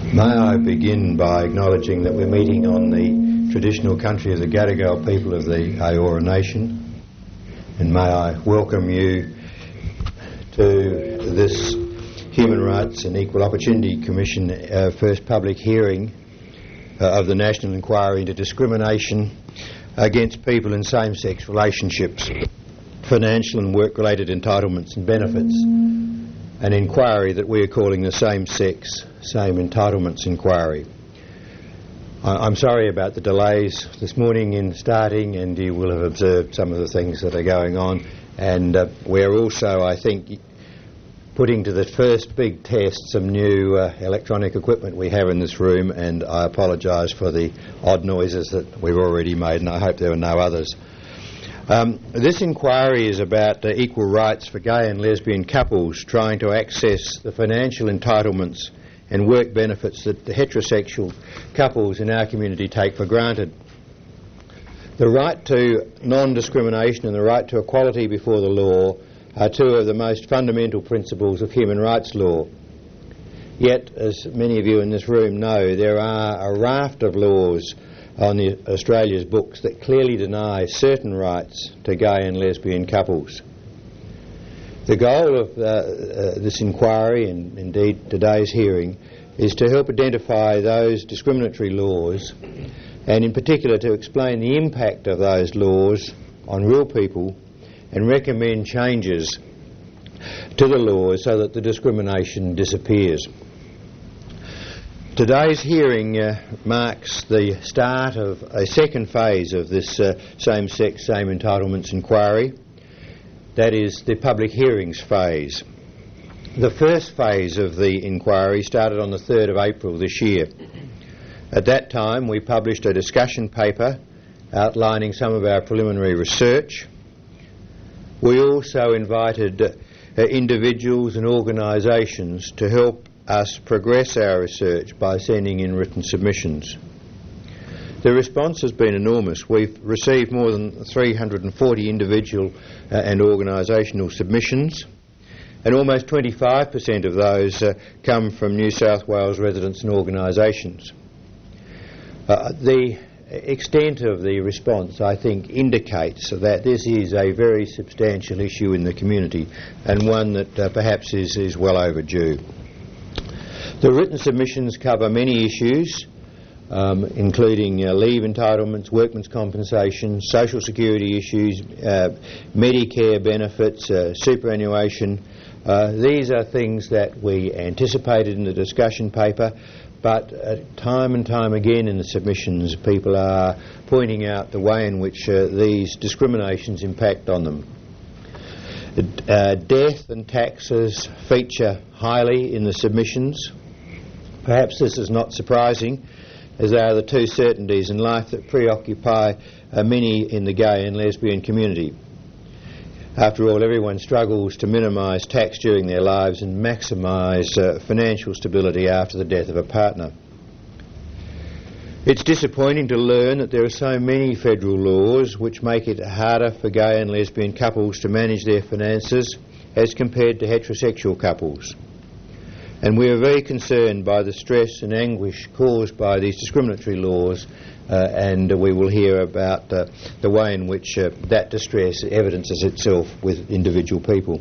May I begin by acknowledging that we're meeting on the traditional country of the Gadigal people of the Eora Nation, and may I welcome you to this Human Rights and Equal Opportunity Commission first public hearing of the National Inquiry into Discrimination against people in same-sex relationships, financial and work-related entitlements and benefits, an inquiry that we are calling the Same-Sex, Same Entitlements Inquiry. I'm sorry about the delays this morning in starting, and you will have observed some of the things that are going on, and we're also, I think, putting to the first big test some new electronic equipment we have in this room, and I apologise for the odd noises that we've already made, and I hope there are no others. This inquiry is about equal rights for gay and lesbian couples trying to access the financial entitlements and work benefits that the heterosexual couples in our community take for granted. The right to non-discrimination and the right to equality before the law are two of the most fundamental principles of human rights law. Yet, as many of you in this room know, there are a raft of laws on Australia's books that clearly deny certain rights to gay and lesbian couples. The goal of this inquiry, and indeed today's hearing, is to help identify those discriminatory laws, and in particular to explain the impact of those laws on real people and recommend changes to the laws so that the discrimination disappears. Today's hearing marks the start of a second phase of this same-sex, same entitlements inquiry. That is the public hearings phase. The first phase of the inquiry started on the 3rd of April this year. At that time we published a discussion paper outlining some of our preliminary research. We also invited individuals and organisations to help us progress our research by sending in written submissions. The response has been enormous. We've received more than 340 individual and organisational submissions, and almost 25% of those come from New South Wales residents and organisations. The extent of the response, I think, indicates that this is a very substantial issue in the community, and one that perhaps is well overdue. The written submissions cover many issues, including leave entitlements, workmen's compensation, social security issues, Medicare benefits, superannuation. These are things that we anticipated in the discussion paper, but time and time again in the submissions people are pointing out the way in which these discriminations impact on them. Death and taxes feature highly in the submissions. Perhaps this is not surprising, as they are the two certainties in life that preoccupy many in the gay and lesbian community. After all, everyone struggles to minimise tax during their lives and maximise financial stability after the death of a partner. It's disappointing to learn that there are so many federal laws which make it harder for gay and lesbian couples to manage their finances as compared to heterosexual couples. And we are very concerned by the stress and anguish caused by these discriminatory laws, and we will hear about the way in which that distress evidences itself with individual people.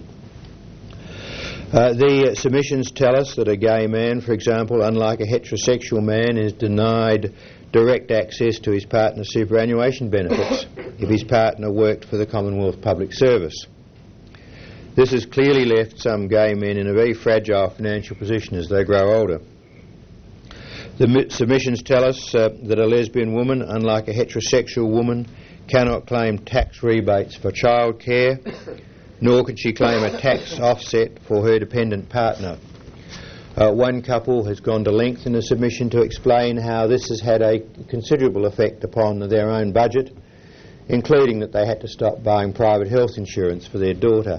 The submissions tell us that a gay man, for example, unlike a heterosexual man, is denied direct access to his partner's superannuation benefits if his partner worked for the Commonwealth Public Service. This has clearly left some gay men in a very fragile financial position as they grow older. The submissions tell us that a lesbian woman, unlike a heterosexual woman, cannot claim tax rebates for childcare, nor can she claim a tax offset for her dependent partner. One couple has gone to length in a submission to explain how this has had a considerable effect upon their own budget, including that they had to stop buying private health insurance for their daughter.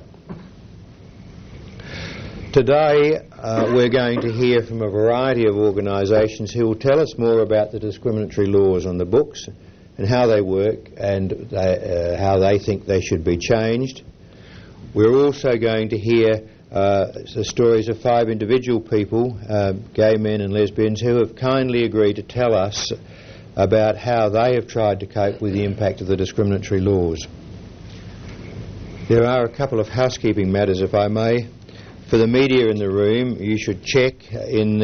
Today we're going to hear from a variety of organisations who will tell us more about the discriminatory laws on the books and how they work and how they think they should be changed. We're also going to hear the stories of 5 individual people, gay men and lesbians, who have kindly agreed to tell us about how they have tried to cope with the impact of the discriminatory laws. There are a couple of housekeeping matters, if I may. For the media in the room, you should check with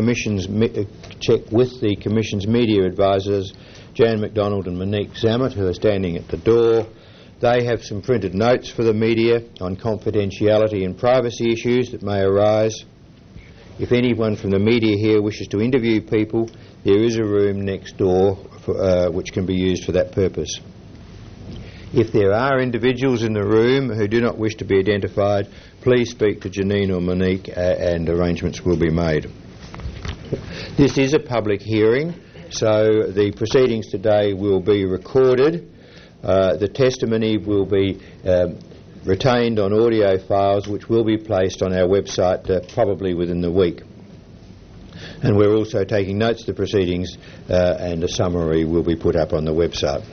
the Commission's media advisors, Jan McDonald and Monique Zammit, who are standing at the door. They have some printed notes for the media on confidentiality and privacy issues that may arise. If anyone from the media here wishes to interview people, there is a room next door which can be used for that purpose. If there are individuals in the room who do not wish to be identified, please speak to Janine or Monique and arrangements will be made. This is a public hearing, so the proceedings today will be recorded. The testimony will be retained on audio files which will be placed on our website probably within the week. And we're also taking notes of the proceedings and a summary will be put up on the website.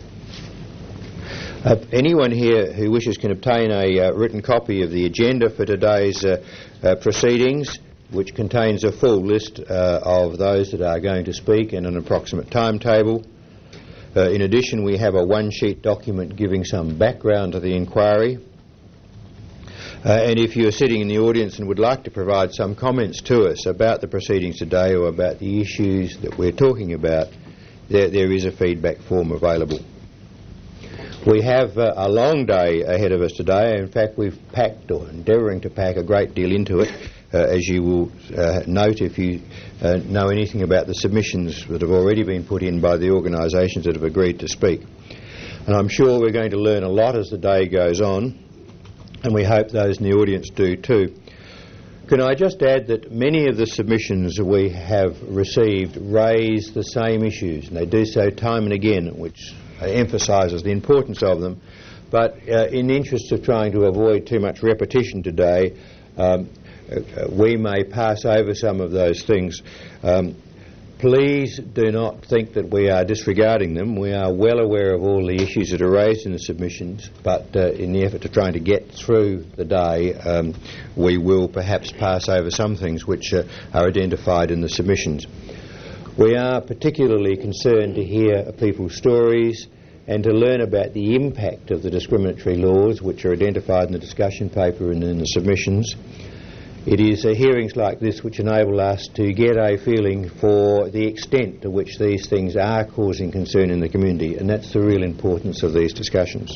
Anyone here who wishes can obtain a written copy of the agenda for today's proceedings, which contains a full list of those that are going to speak and an approximate timetable. In addition, we have a one-sheet document giving some background to the inquiry. And if you are sitting in the audience and would like to provide some comments to us about the proceedings today or about the issues that we're talking about, there is a feedback form available. We have a long day ahead of us today. In fact, we've packed, or endeavouring to pack, a great deal into it, as you will note if you know anything about the submissions that have already been put in by the organisations that have agreed to speak. And I'm sure we're going to learn a lot as the day goes on, and we hope those in the audience do too. Can I just add that many of the submissions we have received raise the same issues, and they do so time and again, which emphasises the importance of them. But in the interest of trying to avoid too much repetition today, we may pass over some of those things. Please do not think that we are disregarding them. We are well aware of all the issues that are raised in the submissions, but in the effort to trying to get through the day, we will perhaps pass over some things which are identified in the submissions. We are particularly concerned to hear people's stories and to learn about the impact of the discriminatory laws which are identified in the discussion paper and in the submissions. It is hearings like this which enable us to get a feeling for the extent to which these things are causing concern in the community, and that's the real importance of these discussions.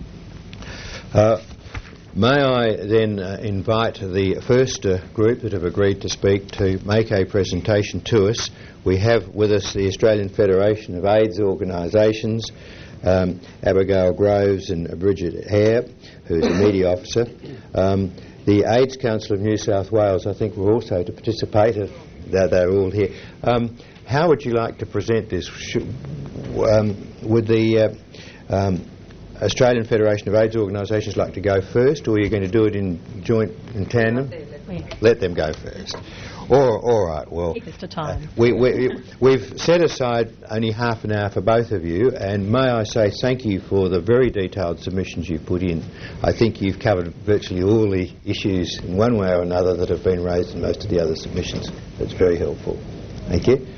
May I then invite the first group that have agreed to speak to make a presentation to us. We have with us the Australian Federation of AIDS Organisations, Abigail Groves and Bridget Hare, who's a media officer. The AIDS Council of New South Wales, I think, were also to participate. They're all here. How would you like to present this? Would the Australian Federation of AIDS Organisations like to go first, or are you going to do it in tandem? Let them go first. All right, well, Keep us to time. We've set aside only half an hour for both of you, and may I say thank you for the very detailed submissions you've put in. I think you've covered virtually all the issues in one way or another that have been raised in most of the other submissions. That's very helpful. Thank you.